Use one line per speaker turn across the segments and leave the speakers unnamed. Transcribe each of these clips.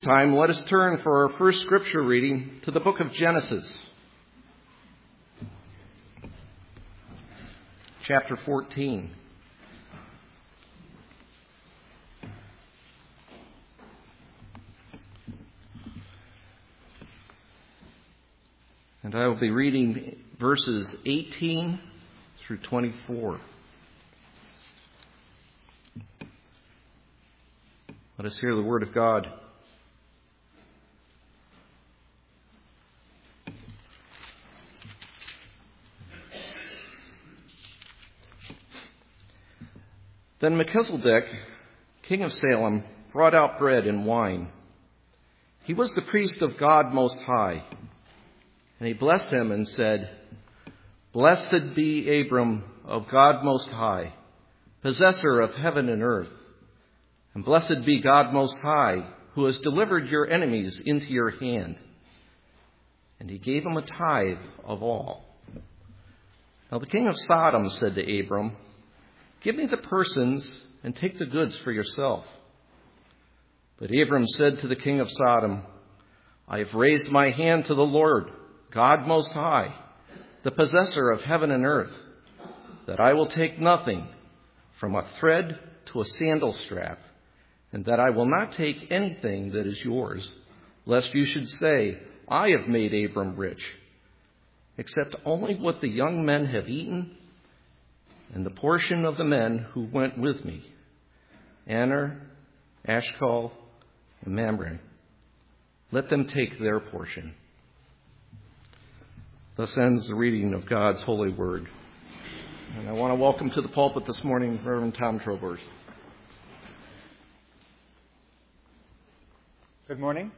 Time, let us turn for our first scripture reading to the book of Genesis, chapter 14. And I will be reading verses 18 through 24. Let us hear the word of God. Then Melchizedek, king of Salem, brought out bread and wine. He was the priest of God Most High. And he blessed him and said, "Blessed be Abram of God Most High, possessor of heaven and earth. And blessed be God Most High, who has delivered your enemies into your hand." And he gave him a tithe of all. Now the king of Sodom said to Abram, "Give me the persons and take the goods for yourself." But Abram said to the king of Sodom, "I have raised my hand to the Lord, God Most High, the possessor of heaven and earth, that I will take nothing from a thread to a sandal strap, and that I will not take anything that is yours, lest you should say, 'I have made Abram rich,' except only what the young men have eaten, and the portion of the men who went with me, Aner, Eshcol, and Mamre. Let them take their portion." Thus ends the reading of God's holy word. And I want to welcome to the pulpit this morning Reverend Tom Trobers.
Good morning.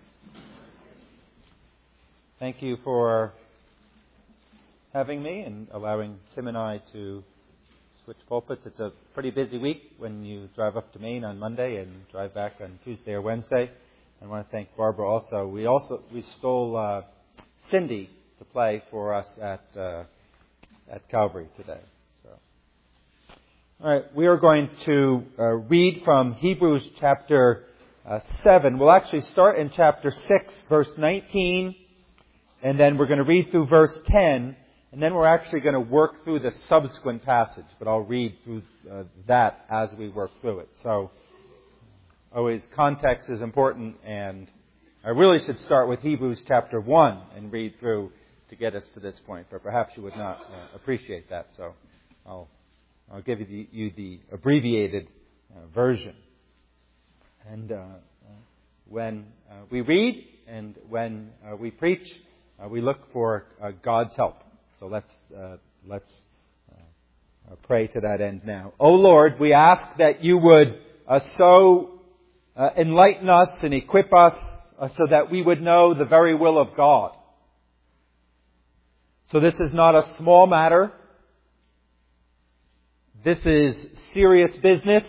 Thank you for having me and allowing Tim and I to switch pulpits. It's a pretty busy week when you drive up to Maine on Monday and drive back on Tuesday or Wednesday. I want to thank Barbara also. We stole Cindy to play for us at Calvary today. So, all right, we are going to read from Hebrews chapter 7. We'll actually start in chapter 6, verse 19, and then we're going to read through verse 10. And then we're actually going to work through the subsequent passage, but I'll read through that as we work through it. So, always context is important, and I really should start with Hebrews chapter 1 and read through to get us to this point, but perhaps you would not appreciate that, so I'll give you the abbreviated version. And when we read and when we preach, we look for God's help. So let's pray to that end now. O Lord, we ask that you would so enlighten us and equip us so that we would know the very will of God. So this is not a small matter. This is serious business.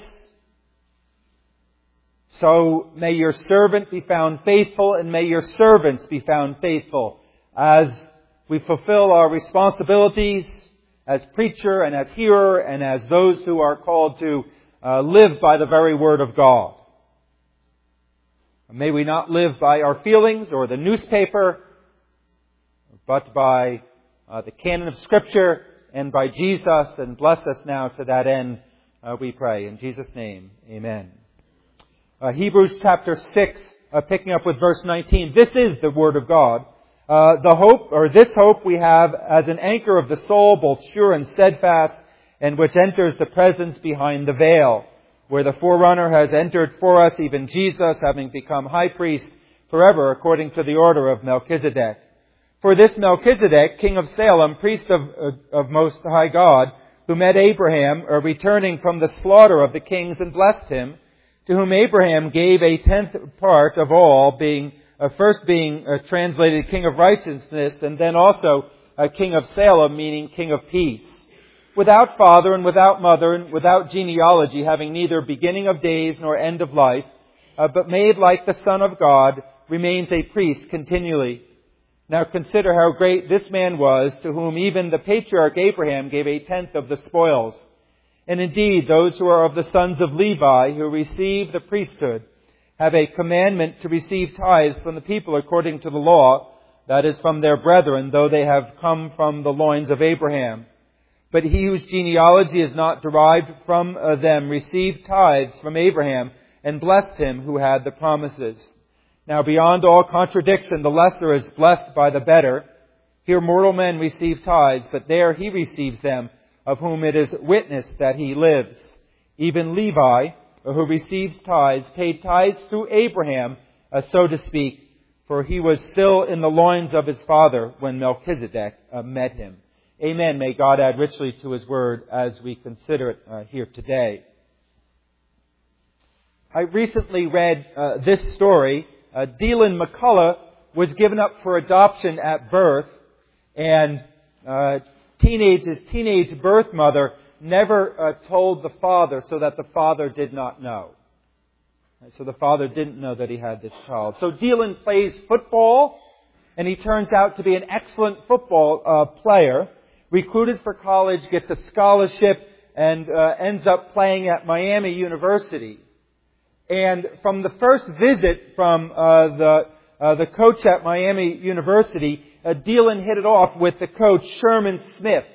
So may your servant be found faithful, and may your servants be found faithful as we fulfill our responsibilities as preacher and as hearer and as those who are called to live by the very word of God. May we not live by our feelings or the newspaper, but by the canon of Scripture and by Jesus, and bless us now to that end, we pray. In Jesus' name, amen. Hebrews chapter 6, picking up with verse 19. This is the word of God. This hope we have as an anchor of the soul, both sure and steadfast, and which enters the presence behind the veil, where the forerunner has entered for us, even Jesus, having become high priest forever, according to the order of Melchizedek. For this Melchizedek, king of Salem, priest of Most High God, who met Abraham, returning from the slaughter of the kings, and blessed him, to whom Abraham gave a tenth part of all, first being translated King of Righteousness, and then also King of Salem, meaning King of Peace. Without father and without mother and without genealogy, having neither beginning of days nor end of life, but made like the Son of God, remains a priest continually. Now consider how great this man was, to whom even the patriarch Abraham gave a tenth of the spoils. And indeed, those who are of the sons of Levi, who receive the priesthood, have a commandment to receive tithes from the people according to the law, that is, from their brethren, though they have come from the loins of Abraham. But he whose genealogy is not derived from them received tithes from Abraham and blessed him who had the promises. Now beyond all contradiction, the lesser is blessed by the better. Here mortal men receive tithes, but there he receives them, of whom it is witnessed that he lives. Even Levi, who receives tithes, paid tithes through Abraham, so to speak, for he was still in the loins of his father when Melchizedek met him. Amen. May God add richly to His Word as we consider it here today. I recently read this story. Deland McCullough was given up for adoption at birth, and his teenage birth mother never told the father, so that the father did not know. So the father didn't know that he had this child. So Deland plays football, and he turns out to be an excellent football player. Recruited for college, gets a scholarship, and ends up playing at Miami University. And from the first visit from the coach at Miami University, Deland hit it off with the coach, Sherman Smith.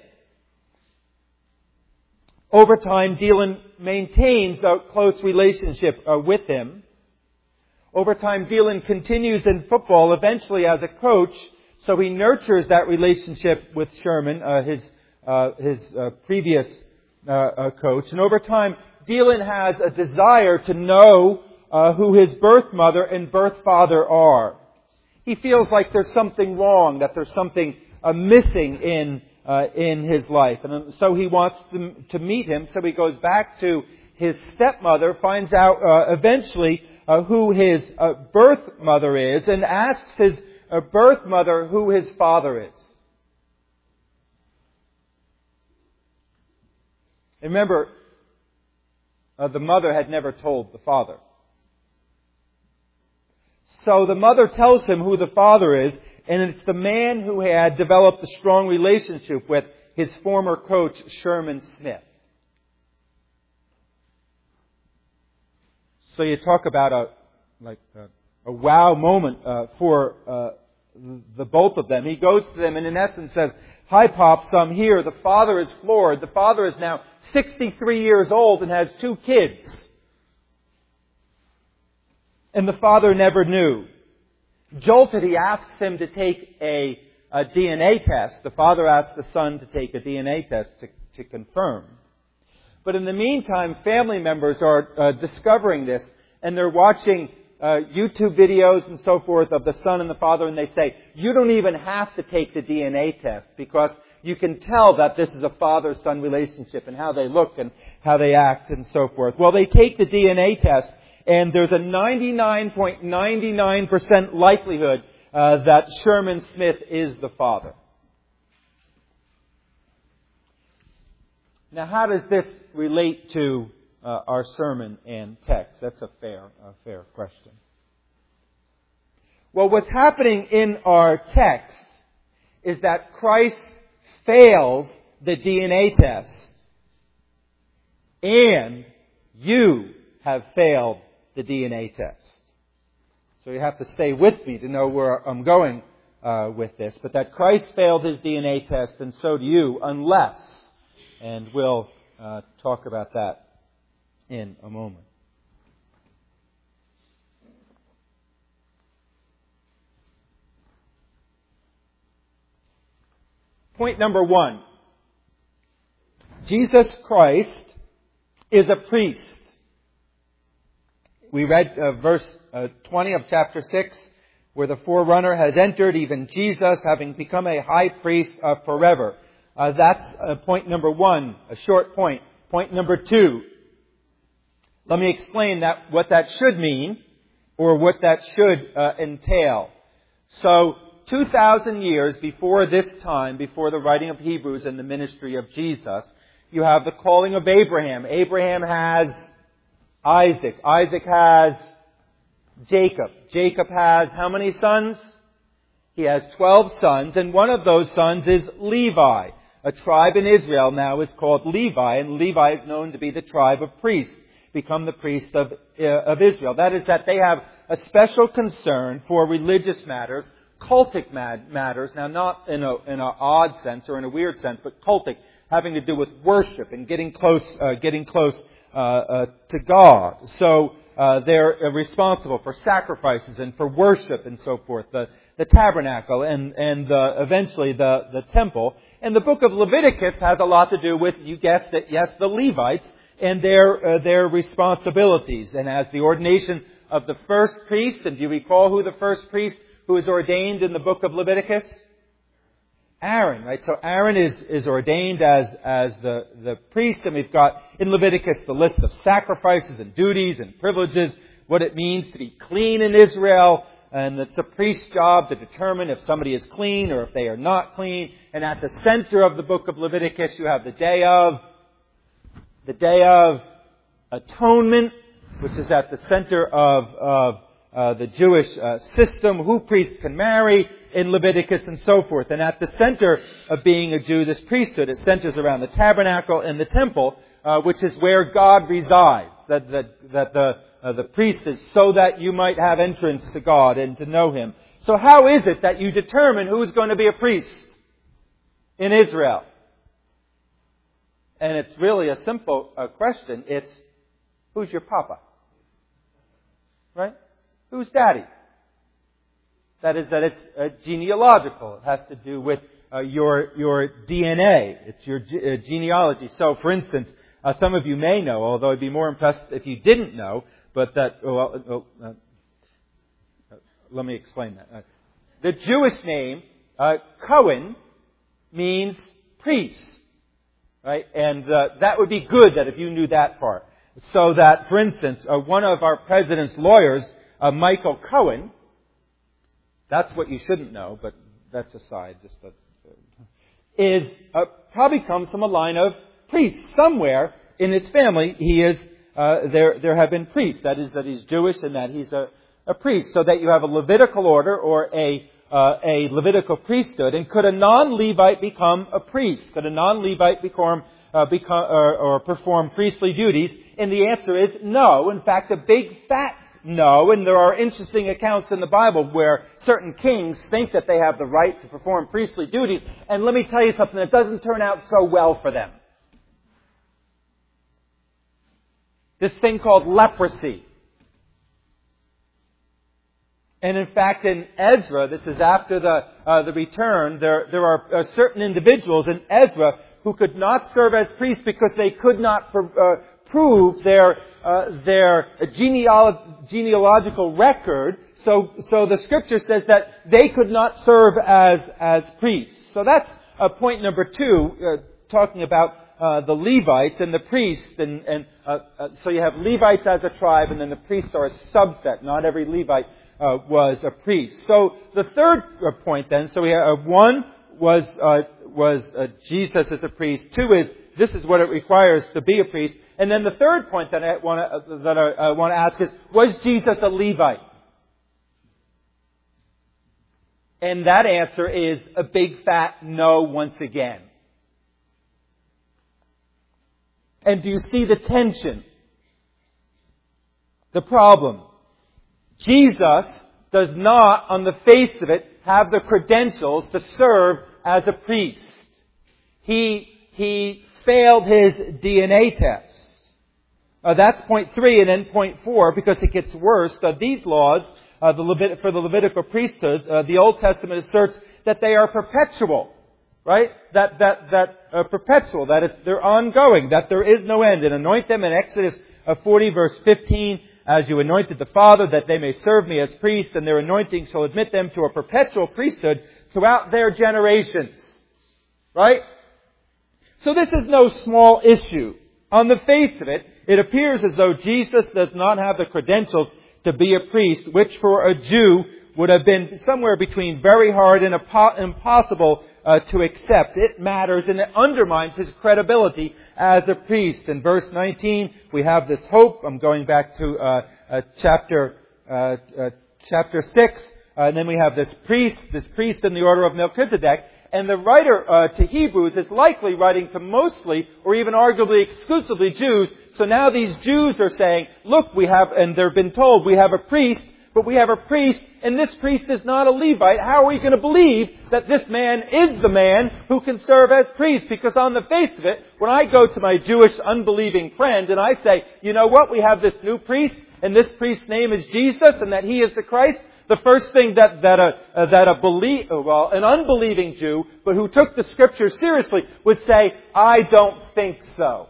Over time, Deland maintains a close relationship with him. Over time, Deland continues in football, eventually as a coach, so he nurtures that relationship with Sherman, his previous coach. And over time, Deland has a desire to know who his birth mother and birth father are. He feels like there's something wrong, that there's something missing in his life. And so he wants to meet him. So he goes back to his stepmother, finds out eventually who his birth mother is, and asks his birth mother who his father is. Remember, the mother had never told the father. So the mother tells him who the father is, and it's the man who had developed a strong relationship with his former coach, Sherman Smith. So you talk about a wow moment for the both of them. He goes to them and in essence says, "Hi, Pops, I'm here." The father is floored. The father is now 63 years old and has 2 kids. And the father never knew. Jolted, he asks him to take a DNA test. The father asks the son to take a DNA test to confirm. But in the meantime, family members are discovering this, and they're watching YouTube videos and so forth of the son and the father, and they say, "You don't even have to take the DNA test because you can tell that this is a father-son relationship and how they look and how they act and so forth." Well, they take the DNA test, and there's a 99.99% likelihood that Sherman Smith is the father. Now, how does this relate to our sermon and text? That's a fair question. Well, what's happening in our text is that Christ fails the DNA test, and you have failed the DNA test. So you have to stay with me to know where I'm going with this. But that Christ failed his DNA test, and so do you, unless, and we'll talk about that in a moment. Point number 1. Jesus Christ is a priest. We read verse 20 of chapter 6, where the forerunner has entered, even Jesus, having become a high priest forever. That's point number 1, a short point. Point number 2. Let me explain what that should mean, or what that should entail. So, 2,000 years before this time, before the writing of Hebrews and the ministry of Jesus, you have the calling of Abraham. Abraham has Isaac. Isaac has Jacob. Jacob has how many sons? He has 12 sons, and one of those sons is Levi. A tribe in Israel now is called Levi, and Levi is known to be the tribe of priests. become the priest of Israel. That is that they have a special concern for religious matters, cultic matters, now not in an odd sense or in a weird sense, but cultic, having to do with worship and getting close to God. So they're responsible for sacrifices and for worship and so forth. The tabernacle and eventually the temple. And the book of Leviticus has a lot to do with, you guessed it, yes, the Levites and their responsibilities. And as the ordination of the first priest, and do you recall who the first priest who is ordained in the book of Leviticus? Aaron, right? So Aaron is ordained as the priest, and we've got in Leviticus the list of sacrifices and duties and privileges, what it means to be clean in Israel, and it's a priest's job to determine if somebody is clean or if they are not clean. And at the center of the book of Leviticus, you have the Day of Atonement, which is at the center of the Jewish system, who priests can marry in Leviticus and so forth. And at the center of being a Jew, this priesthood, it centers around the tabernacle and the temple, which is where God resides. That the priest is so that you might have entrance to God and to know Him. So how is it that you determine who's going to be a priest in Israel? And it's really a simple question. It's, who's your papa? Right? Who's daddy? That is, that it's genealogical. It has to do with your DNA. It's your genealogy. So, for instance, some of you may know, although I'd be more impressed if you didn't know, but that, let me explain that. The Jewish name, Cohen, means priest. Right? And that would be good that if you knew that part. So that, for instance, one of our president's lawyers, Michael Cohen, that's what you shouldn't know, but that's aside. Is probably comes from a line of priests. Somewhere in his family, he is. There have been priests. That is, that he's Jewish and that he's a priest. So that you have a Levitical order or a Levitical priesthood. And could a non-Levite become a priest? Could a non-Levite perform priestly duties? And the answer is no. In fact, a big fat no. And there are interesting accounts in the Bible where certain kings think that they have the right to perform priestly duties. And let me tell you something, that doesn't turn out so well for them. This thing called leprosy. And in fact, in Ezra, this is after the return, there are certain individuals in Ezra who could not serve as priests because they could not prove their genealogical record. So the Scripture says that they could not serve as priests. So that's point number 2, talking about the Levites and the priests, and so you have Levites as a tribe, and then the priests are a subset. Not every Levite was a priest. So the third point then, so we have 1 was Jesus as a priest. 2 is this is what it requires to be a priest. And then the third point that I want to ask is, was Jesus a Levite? And that answer is a big fat no once again. And do you see the tension? The problem. Jesus does not, on the face of it, have the credentials to serve as a priest. He failed his DNA test. That's point 3, and then point 4, because it gets worse. These laws, for the Levitical priesthood, the Old Testament asserts that they are perpetual. Right? That perpetual, that they're ongoing, that there is no end. And anoint them in Exodus 40 verse 15, as you anointed the Father, that they may serve me as priests, and their anointing shall admit them to a perpetual priesthood throughout their generations. Right? So this is no small issue. On the face of it, it appears as though Jesus does not have the credentials to be a priest, which for a Jew would have been somewhere between very hard and impossible to accept. It matters, and it undermines his credibility as a priest. In verse 19, we have this hope. I'm going back to chapter 6. And then we have this priest in the order of Melchizedek. And the writer to Hebrews is likely writing to mostly, or even arguably exclusively, Jews. So now these Jews are saying, look, and they've been told, we have a priest, but we have a priest, and this priest is not a Levite. How are we going to believe that this man is the man who can serve as priest? Because on the face of it, when I go to my Jewish unbelieving friend and I say, you know what, we have this new priest, and this priest's name is Jesus, and that he is the Christ, the first thing that an unbelieving Jew, but who took the Scripture seriously, would say, I don't think so.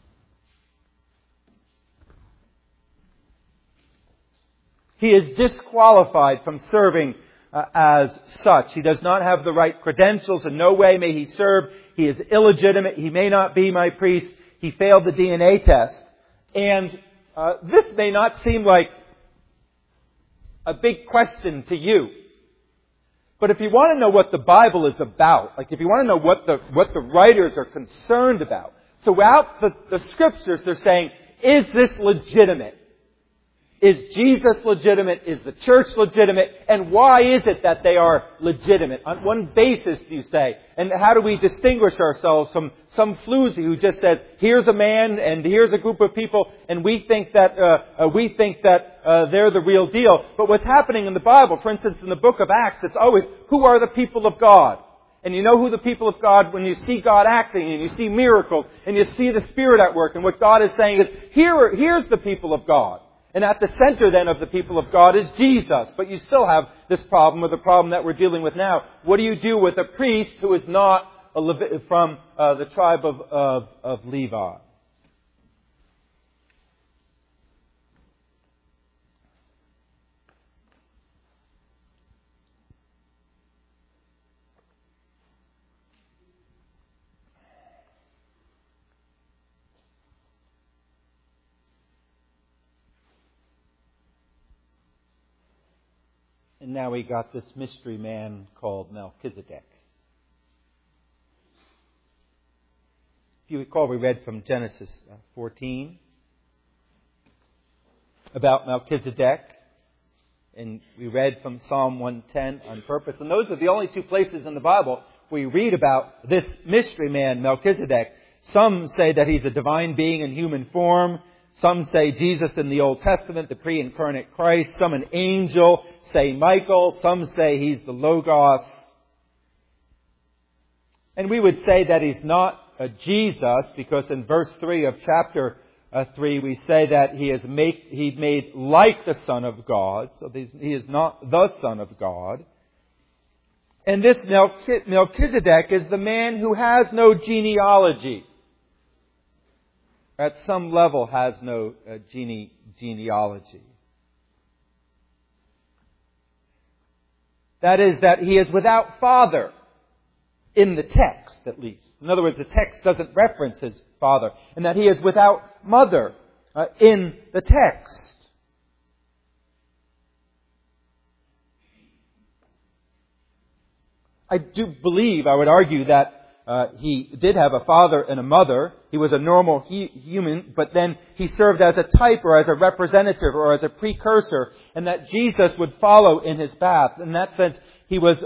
He is disqualified from serving as such. He does not have the right credentials. In no way may he serve. He is illegitimate. He may not be my priest. He failed the DNA test. And this may not seem like a big question to you. But if you want to know what the Bible is about, like if you want to know what the writers are concerned about, throughout the Scriptures they're saying, is this legitimate? Is Jesus legitimate? Is the church legitimate? And why is it that they are legitimate? On what basis do you say? And how do we distinguish ourselves from some floozy who just says, here's a man and here's a group of people and we think that they're the real deal. But what's happening in the Bible, for instance in the book of Acts, it's always, who are the people of God? And you know who the people of God, when you see God acting and you see miracles and you see the Spirit at work, and what God is saying is, here's the people of God. And at the center then of the people of God is Jesus. But you still have this problem, or the problem that we're dealing with now. What do you do with a priest who is not from the tribe of Levi? And now we got this mystery man called Melchizedek. If you recall, we read from Genesis 14 about Melchizedek. And we read from Psalm 110 on purpose. And those are the only two places in the Bible where we read about this mystery man, Melchizedek. Some say that he's a divine being in human form. Some say Jesus in the Old Testament, the pre-incarnate Christ. Some an angel, say Michael. Some say he's the Logos. And we would say that he's not a Jesus, because in verse 3 of chapter 3 we say that he's made like the Son of God. So he is not the Son of God. And this Melchizedek is the man who has no genealogy. At some level has no genealogy. That is, that he is without father, in the text at least. In other words, the text doesn't reference his father. And that he is without mother in the text. I do believe, I would argue, that he did have a father and a mother. He was a normal human, but then he served as a type or as a representative or as a precursor, and that Jesus would follow in his path. In that sense, he was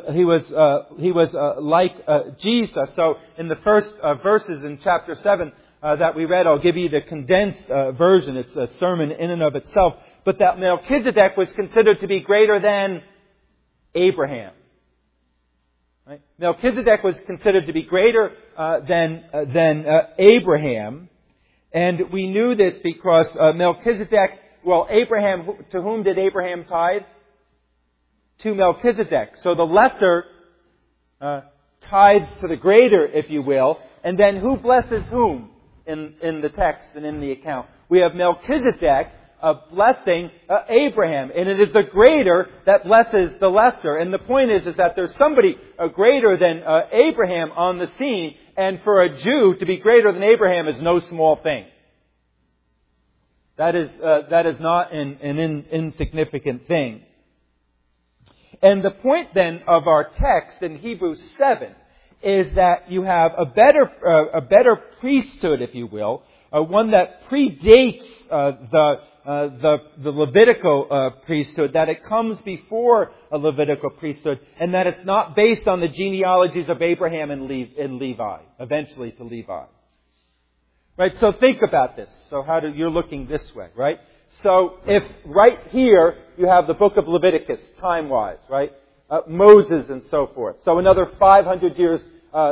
like Jesus. So in the first verses in chapter 7 that we read, I'll give you the condensed version. It's a sermon in and of itself. But that Melchizedek was considered to be greater than Abraham. Right? Melchizedek was considered to be greater than Abraham. And we knew this because Melchizedek, Abraham, to whom did Abraham tithe? To Melchizedek. So the lesser tithes to the greater, if you will. And then who blesses whom in the text and in the account? We have Melchizedek blessing Abraham. And it is the greater that blesses the lesser. And the point is that there's somebody greater than Abraham on the scene. And for a Jew to be greater than Abraham is no small thing. That is not an insignificant thing. And the point then of our text in Hebrews 7 is that you have a better priesthood, if you will, one that predates the Levitical priesthood, that it comes before a Levitical priesthood, and that it's not based on the genealogies of Abraham and Levi, eventually to Levi. Right? So think about this. So you're looking this way, right? So if right here you have the book of Leviticus, time-wise, right? Moses and so forth. So another 500 years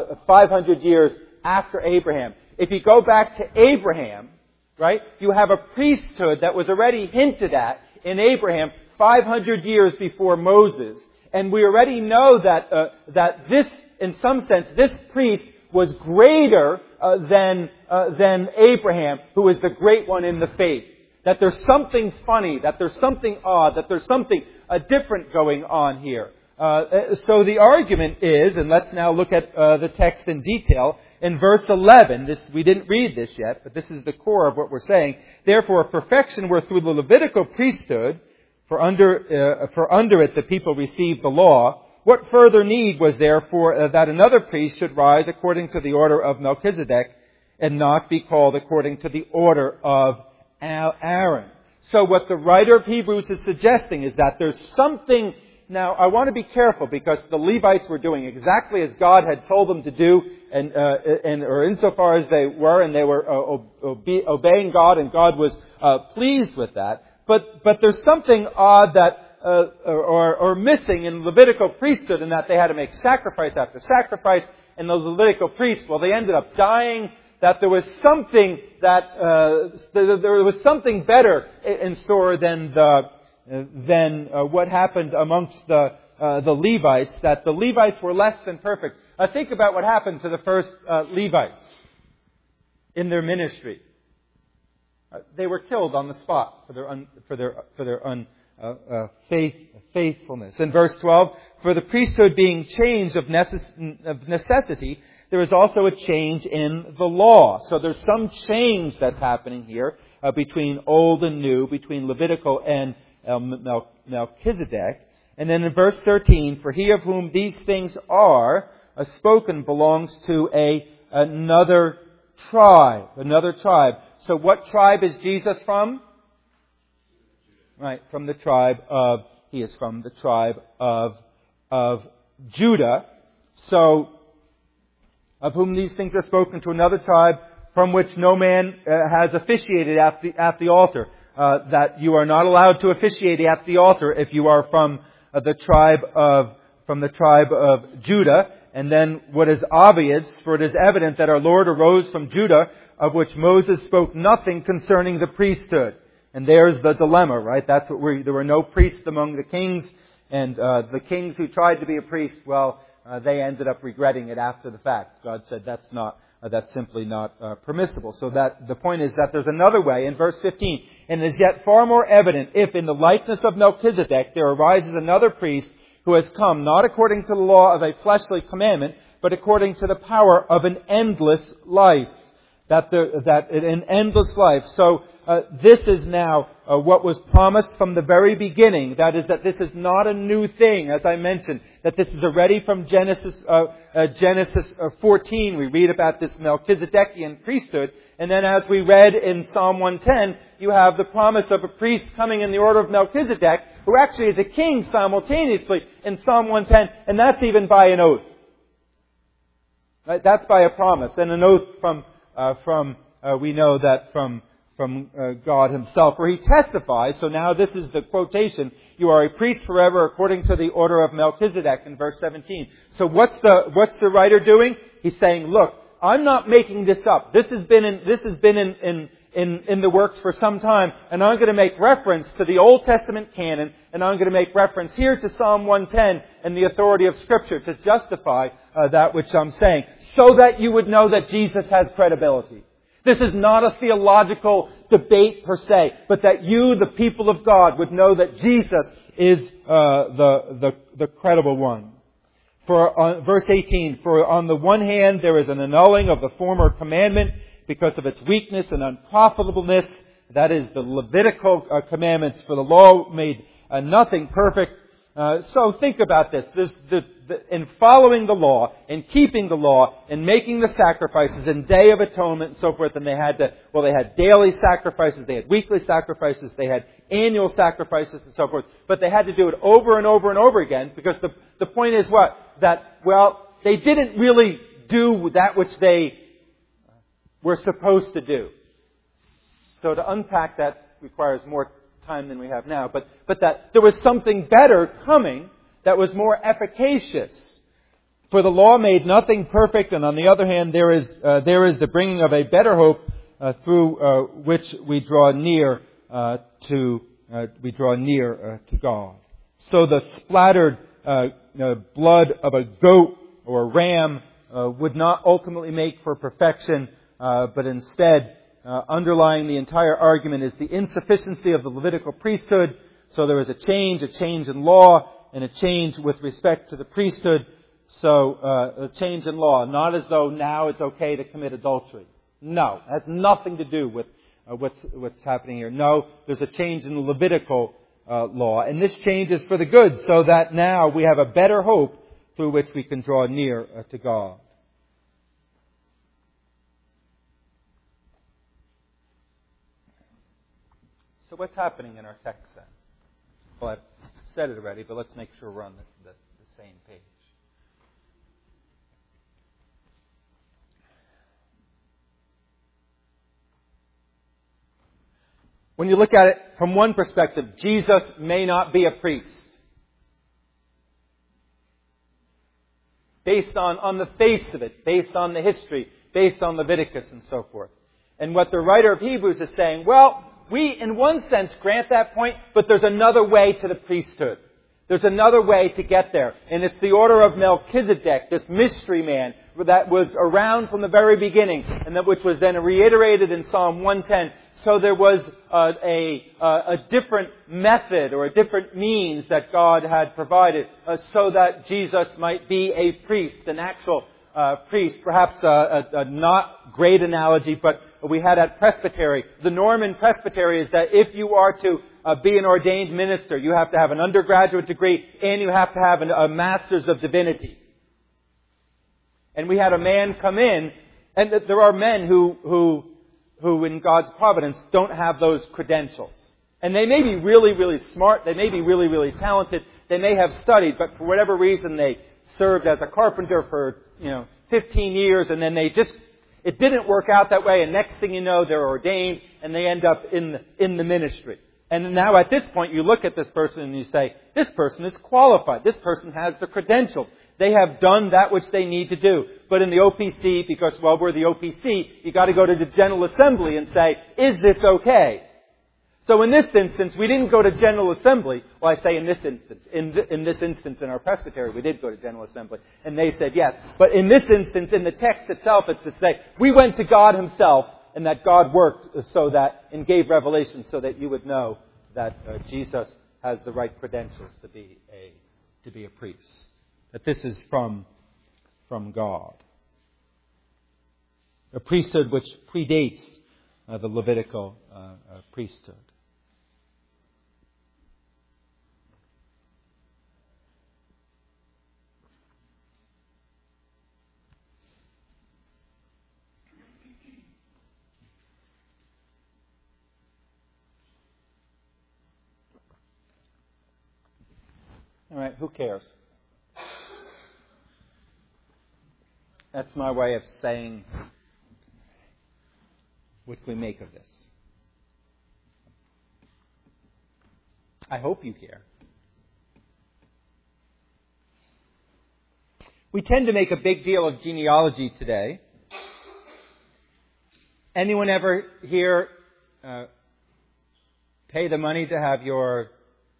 after Abraham. If you go back to Abraham, right, you have a priesthood that was already hinted at in Abraham 500 years before Moses. And we already know that this, in some sense, this priest was greater than Abraham, who was the great one in the faith. That there's something funny, that there's something odd, that there's something different going on here. So the argument is, and let's now look at the text in detail, in verse 11, we didn't read this yet, but this is the core of what we're saying. Therefore, if perfection were through the Levitical priesthood, for under it the people received the law, what further need was there for that another priest should rise according to the order of Melchizedek and not be called according to the order of Aaron? So what the writer of Hebrews is suggesting is that there's something. Now, I want to be careful because the Levites were doing exactly as God had told them to do, or insofar as they were, and they were obeying God, and God was pleased with that. But there's something odd that or missing in Levitical priesthood, in that they had to make sacrifice after sacrifice, and those Levitical priests, well, they ended up dying. That there was something there was something better in store than what happened amongst the Levites, that the Levites were less than perfect. Think about what happened to the first Levites in their ministry. They were killed on the spot for their faithfulness. In verse 12, for the priesthood being changed of necessity, there is also a change in the law. So there's some change that's happening here between old and new, between Levitical and Melchizedek. And then in verse 13, for he of whom these things are spoken belongs to another tribe. So what tribe is Jesus from? Right, from the tribe of, he is from the tribe of Judah. So, of whom these things are spoken to another tribe from which no man has officiated at the altar. That you are not allowed to officiate at the altar if you are from the tribe of Judah. And then what is obvious, for it is evident that our Lord arose from Judah, of which Moses spoke nothing concerning the priesthood. And there's the dilemma, right? That's what there were no priests among the kings, and the kings who tried to be a priest, well, they ended up regretting it after the fact. God said that's simply not permissible. So that the point is that there's another way in verse 15. And it is yet far more evident if in the likeness of Melchizedek there arises another priest who has come not according to the law of a fleshly commandment, but according to the power of an endless life. An endless life. So this is now what was promised from the very beginning. That is, that this is not a new thing, as I mentioned. That this is already from Genesis 14. We read about this Melchizedekian priesthood. And then as we read in Psalm 110, you have the promise of a priest coming in the order of Melchizedek, who actually is a king simultaneously in Psalm 110. And that's even by an oath. Right? That's by a promise. And an oath we know that from God Himself, where He testifies. So now this is the quotation: "You are a priest forever, according to the order of Melchizedek." In verse 17. So what's the writer doing? He's saying, "Look, I'm not making this up. This has been in the works for some time, and I'm going to make reference to the Old Testament canon, and I'm going to make reference here to Psalm 110 and the authority of Scripture to justify that which I'm saying, so that you would know that Jesus has credibility." This is not a theological debate per se, but that you, the people of God, would know that Jesus is the credible one. For verse 18, for on the one hand there is an annulling of the former commandment because of its weakness and unprofitableness. That is the Levitical commandments, for the law made nothing perfect. So think about this. In following the law, in keeping the law, in making the sacrifices, in Day of Atonement and so forth, and they had daily sacrifices, they had weekly sacrifices, they had annual sacrifices and so forth, but they had to do it over and over and over again, because the point is what? They didn't really do that which they were supposed to do. So to unpack that requires more time than we have now, but that there was something better coming that was more efficacious. For the law made nothing perfect, and on the other hand, there is the bringing of a better hope through which we draw near to God. So the splattered blood of a goat or a ram would not ultimately make for perfection, but instead, underlying the entire argument is the insufficiency of the Levitical priesthood. So there is a change in law, and a change with respect to the priesthood. So a change in law, not as though now it's okay to commit adultery. No, it has nothing to do with what's happening here. No, there's a change in the Levitical law, and this change is for the good, so that now we have a better hope through which we can draw near to God. So what's happening in our text then? Well, I've said it already, but let's make sure we're on the same page. When you look at it from one perspective, Jesus may not be a priest. Based on the face of it, based on the history, based on Leviticus and so forth. And what the writer of Hebrews is saying, well, we, in one sense, grant that point, but there's another way to the priesthood. There's another way to get there. And it's the order of Melchizedek, this mystery man that was around from the very beginning, and which was then reiterated in Psalm 110. So there was a different method or a different means that God had provided so that Jesus might be a priest, an actual priest. Perhaps a not great analogy, but we had at presbytery. The norm in presbytery is that if you are to be an ordained minister, you have to have an undergraduate degree and you have to have a master's of divinity. And we had a man come in, and there are men who in God's providence don't have those credentials. And they may be really, really smart, they may be really, really talented, they may have studied, but for whatever reason they served as a carpenter for, 15 years, and then it didn't work out that way, and next thing you know, they're ordained, and they end up in the ministry. And now at this point, you look at this person and you say, this person is qualified, this person has the credentials. They have done that which they need to do. But in the OPC, because, we're the OPC, you got to go to the General Assembly and say, is this okay? So in this instance, we didn't go to General Assembly. Well, I say in this instance. In this instance, in our presbytery, we did go to General Assembly. And they said yes. But in this instance, in the text itself, it's to say, we went to God Himself, and that God worked and gave revelation so that you would know that Jesus has the right credentials to be a priest. That this is from God. A priesthood which predates the Levitical priesthood. All right, who cares? That's my way of saying, what can we make of this? I hope you care. We tend to make a big deal of genealogy today. Anyone ever here pay the money to have your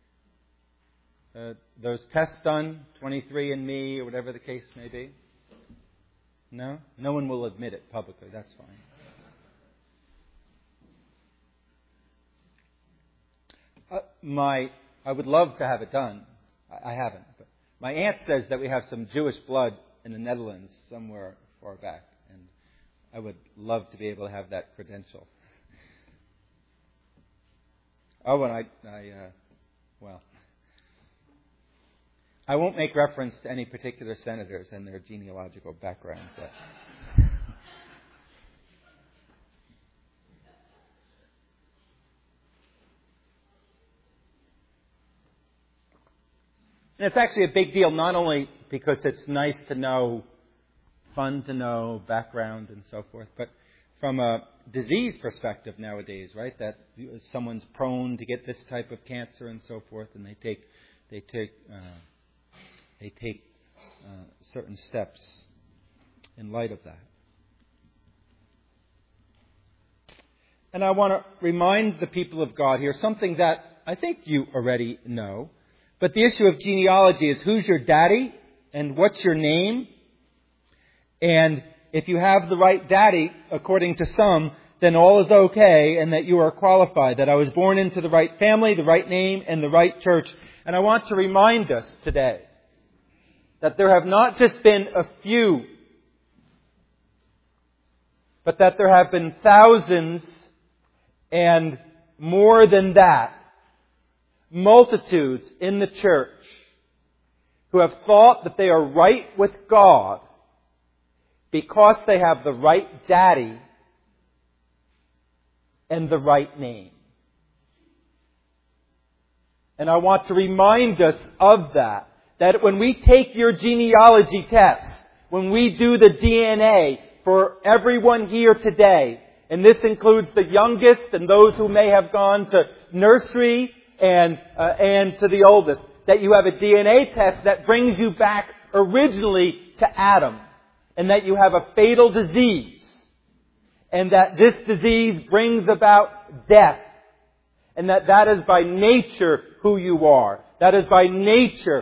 those tests done, 23andMe or whatever the case may be? No? No one will admit it publicly. That's fine. I would love to have it done. I haven't. But my aunt says that we have some Jewish blood in the Netherlands somewhere far back. And I would love to be able to have that credential. Oh, and I won't make reference to any particular senators and their genealogical backgrounds. And it's actually a big deal, not only because it's nice to know, fun to know, background and so forth, but from a disease perspective nowadays, right? That someone's prone to get this type of cancer and so forth, and they take certain steps in light of that. And I want to remind the people of God here something that I think you already know. But the issue of genealogy is who's your daddy and what's your name. And if you have the right daddy, according to some, then all is okay and that you are qualified, that I was born into the right family, the right name, and the right church. And I want to remind us today that there have not just been a few, but that there have been thousands and more than that, multitudes in the church who have thought that they are right with God because they have the right daddy and the right name. And I want to remind us of that when we take your genealogy test, when we do the DNA for everyone here today, and this includes the youngest and those who may have gone to nursery and to the oldest, that you have a DNA test that brings you back originally to Adam, and that you have a fatal disease, and that this disease brings about death, and that is by nature who you are. That is by nature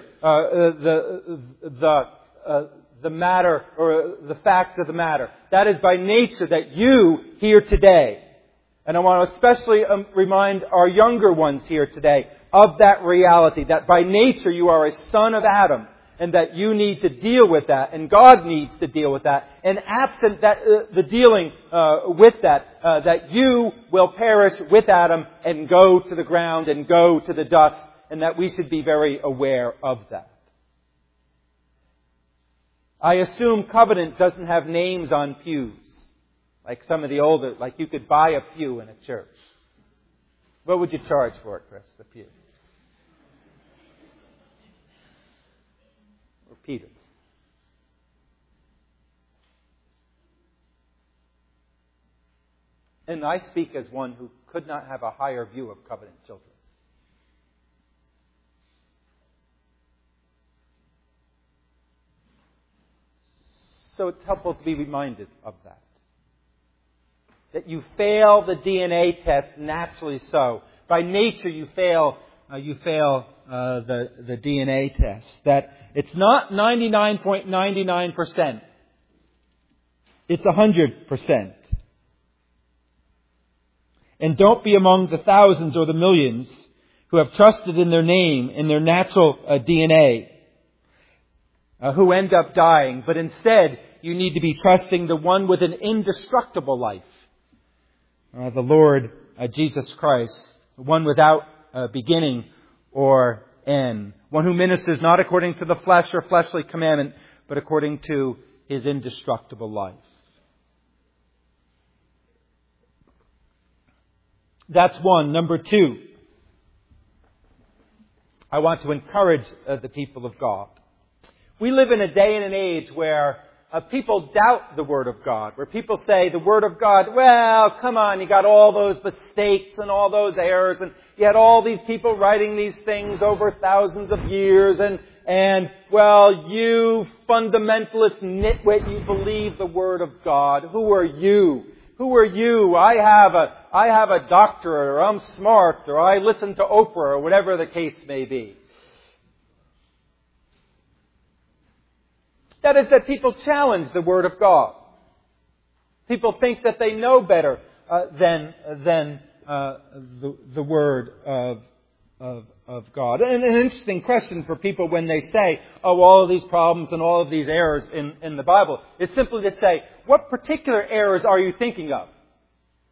the matter, or the fact of the matter. That is by nature that you here today. And I want to especially remind our younger ones here today of that reality, that by nature you are a son of Adam, and that you need to deal with that, and God needs to deal with that. And absent that, the dealing with that, that you will perish with Adam and go to the ground and go to the dust, and that we should be very aware of that. I assume Covenant doesn't have names on pews, like some of the older, like you could buy a pew in a church. What would you charge for it, Chris, the pew? Or Peter? And I speak as one who could not have a higher view of covenant children. So it's helpful to be reminded of that. That you fail the DNA test naturally so. By nature you fail the DNA test. That it's not 99.99%. It's 100%. And don't be among the thousands or the millions who have trusted in their name, in their natural DNA, who end up dying. But instead, you need to be trusting the one with an indestructible life. The Lord Jesus Christ, the one without beginning or end. One who ministers not according to the flesh or fleshly commandment, but according to His indestructible life. That's one. Number two, I want to encourage the people of God. We live in a day and an age where people doubt the Word of God, where people say the Word of God, well, come on, you got all those mistakes and all those errors, and you had all these people writing these things over thousands of years, and well, you fundamentalist nitwit, you believe the Word of God. Who are you? Who are you? I have a doctorate, or I'm smart, or I listen to Oprah, or whatever the case may be. That is that people challenge the Word of God. People think that they know better than the Word of God. And an interesting question for people when they say, oh, all of these problems and all of these errors in the Bible, is simply to say, what particular errors are you thinking of?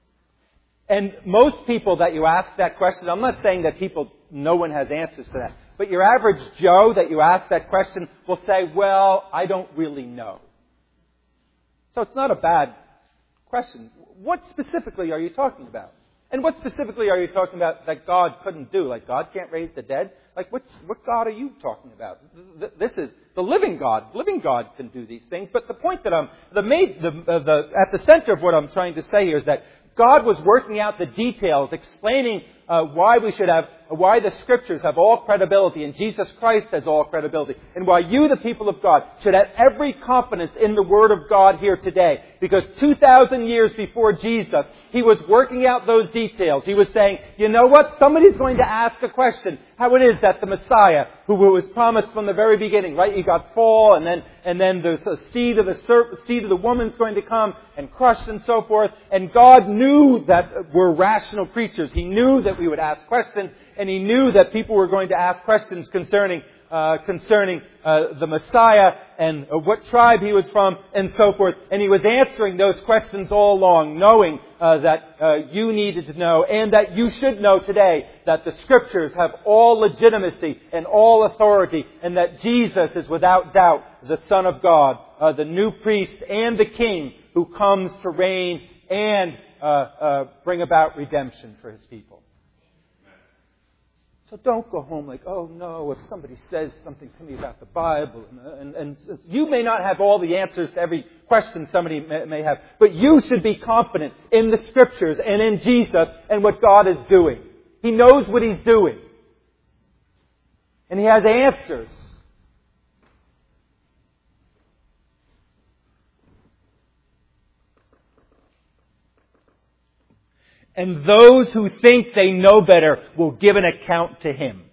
And most people that you ask that question, I'm not saying that no one has answers to that. But your average Joe that you ask that question will say, well, I don't really know. So it's not a bad question. What specifically are you talking about? And what specifically are you talking about that God couldn't do? Like God can't raise the dead? Like what God are you talking about? This is the living God. Living God can do these things. But the point that at the center of what I'm trying to say here is that God was working out the details, explaining why the Scriptures have all credibility and Jesus Christ has all credibility, and why you, the people of God, should have every confidence in the Word of God here today. Because 2,000 years before Jesus, He was working out those details. He was saying, you know what? Somebody's going to ask a question. How it is that the Messiah, who was promised from the very beginning, right? You got fall, and then there's a seed of the woman's going to come and crush and so forth. And God knew that we're rational creatures. He knew that we would ask questions, and He knew that people were going to ask questions concerning the Messiah and what tribe He was from and so forth. And He was answering those questions all along, knowing that you needed to know and that you should know today that the Scriptures have all legitimacy and all authority, and that Jesus is without doubt the Son of God, the new priest and the King who comes to reign and bring about redemption for His people. So don't go home like, oh no, if somebody says something to me about the Bible, and you may not have all the answers to every question somebody may have, but you should be confident in the Scriptures and in Jesus and what God is doing. He knows what He's doing. And He has answers. And those who think they know better will give an account to Him.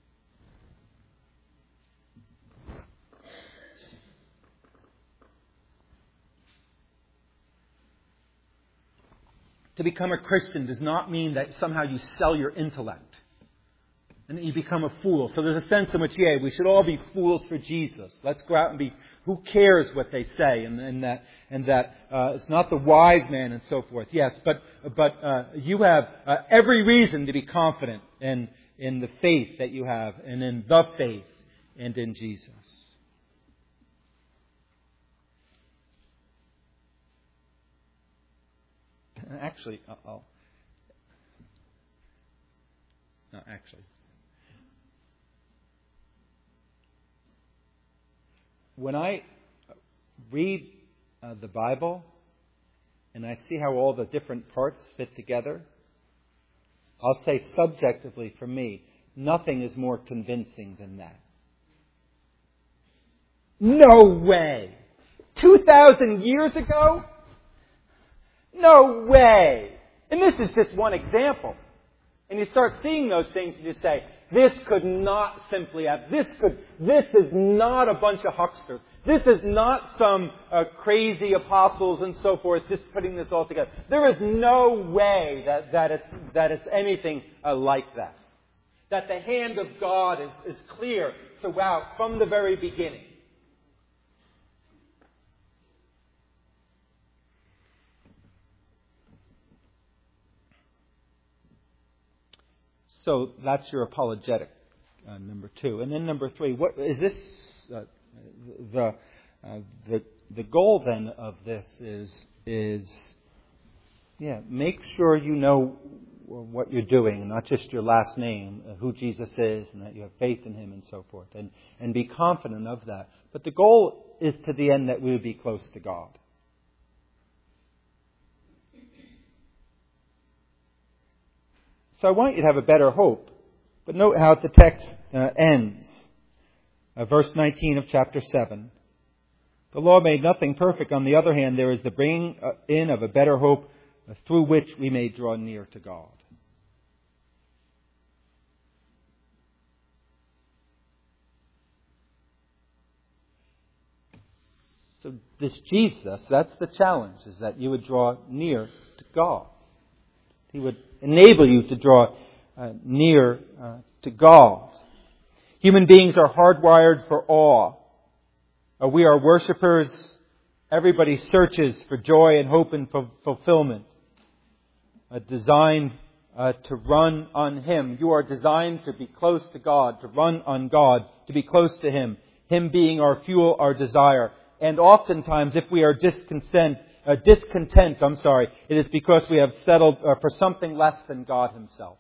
To become a Christian does not mean that somehow you sell your intellect and that you become a fool. So there's a sense in which, we should all be fools for Jesus. Let's go out and be. Who cares what they say? And that it's not the wise man and so forth. Yes, but you have every reason to be confident in the faith that you have, and in the faith, and in Jesus. Actually, when I read the Bible and I see how all the different parts fit together, I'll say subjectively for me, nothing is more convincing than that. No way! 2,000 years ago? No way! And this is just one example. And you start seeing those things and you say, this could not simply have, this is not a bunch of hucksters. This is not some crazy apostles and so forth just putting this all together. There is no way that it's anything like that. That the hand of God is clear throughout from the very beginning. So that's your apologetic, number 2. And then number 3, what is this? The goal then of this is make sure you know what you're doing, not just your last name, who Jesus is, and that you have faith in Him and so forth, and be confident of that. But the goal is to the end that we would be close to God. So I want you to have a better hope. But note how the text ends. Verse 19 of chapter 7. The law made nothing perfect. On the other hand, there is the bringing in of a better hope through which we may draw near to God. So this Jesus, that's the challenge, is that you would draw near to God. He would enable you to draw near to God. Human beings are hardwired for awe. We are worshipers. Everybody searches for joy and hope and fulfillment. Designed to run on Him. You are designed to be close to God, to run on God, to be close to Him. Him being our fuel, our desire. And oftentimes, if we are discontent, it is because we have settled for something less than God Himself.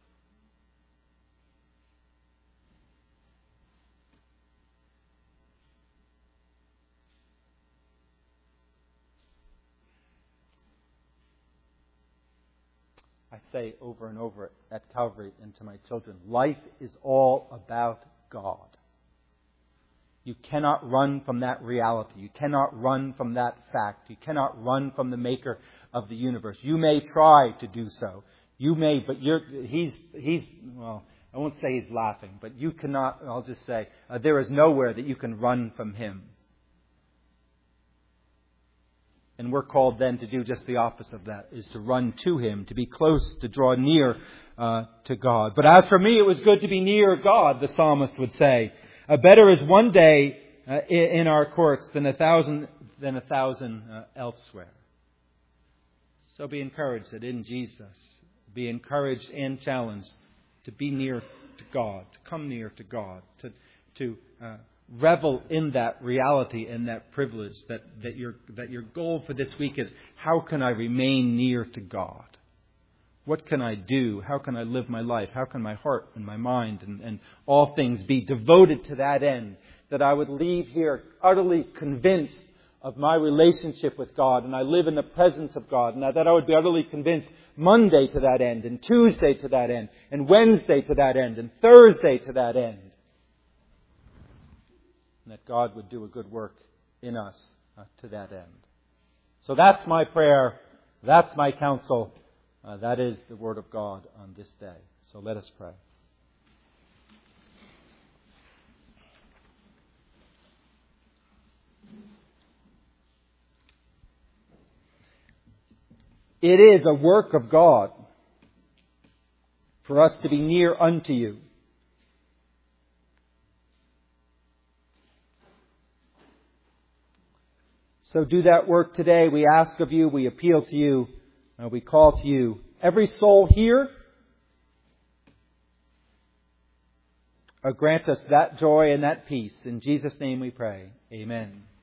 I say over and over at Calvary and to my children, life is all about God. You cannot run from that reality. You cannot run from that fact. You cannot run from the Maker of the universe. You may try to do so. You may, but well, I won't say he's laughing, but you cannot, I'll just say, there is nowhere that you can run from Him. And we're called then to do just the opposite of that, is to run to Him, to be close, to draw near to God. But as for me, it was good to be near God, the psalmist would say. Better is one day in our courts than a thousand elsewhere. So be encouraged that in Jesus, be encouraged and challenged to be near to God, to come near to God, to revel in that reality and that privilege, that your goal for this week is, how can I remain near to God? What can I do? How can I live my life? How can my heart and my mind and all things be devoted to that end? That I would leave here utterly convinced of my relationship with God, and I live in the presence of God, and that I would be utterly convinced Monday to that end, and Tuesday to that end, and Wednesday to that end, and Thursday to that end. And that God would do a good work in us to that end. So that's my prayer. That's my counsel. That is the Word of God on this day. So let us pray. It is a work of God for us to be near unto You. So do that work today. We ask of You, we appeal to You, we call to You. Every soul here, grant us that joy and that peace. In Jesus' name we pray. Amen.